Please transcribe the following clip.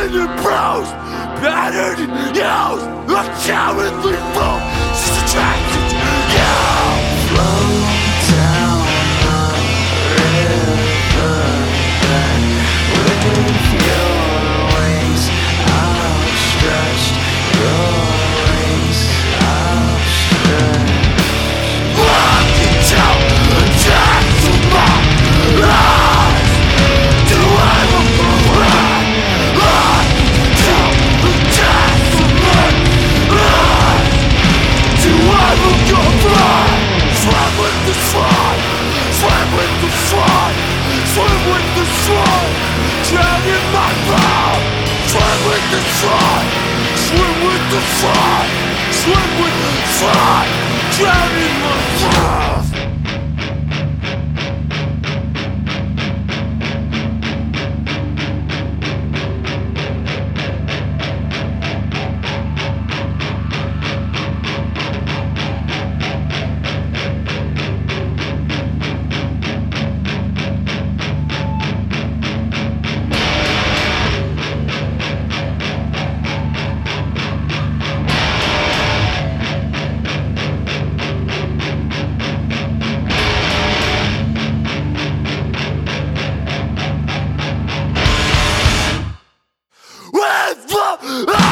broken and bruised, battered and used, a cowardly fool, she's attracted to you. Flow down the river bed with your wings outstretched, your wings outstretched. Walking down the depths of my eyes, do I look around? Down the depths of my eyes, do I look around? Swim with the slide, swim with the slide, swim with the slide, drown in my mouth. Swim with the slide, swim with the slide, swim with the slide, drown in my mouth. With the